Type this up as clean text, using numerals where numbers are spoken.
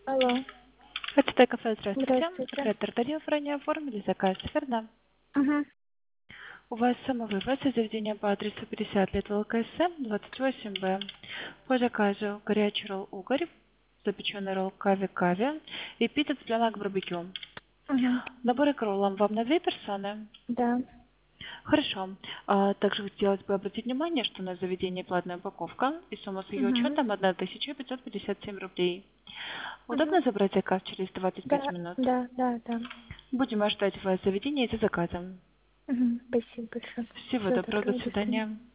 Алло, Это кафе, здравствуйте. здравствуйте. Red Торгадиев ранее оформили заказ, верно? Угу, У вас самовывоз из заведения по адресу 50 лет ЛКСМ, 28Б. По заказу горячий ролл угорь, запеченный ролл кави-кави и эпитет цыпленок барбекю. угу, Наборы к роллам вам на 2 персоны? да. Хорошо. Также хотелось бы обратить внимание, что на заведение платная упаковка и сумма с ее Угу, учетом 1557 рублей. Удобно угу. забрать заказ через 25 Да, минут? да. Будем ожидать вас в заведении за заказом. Угу, спасибо большое. Всего Всего доброго, доброго, до до свидания. свидания.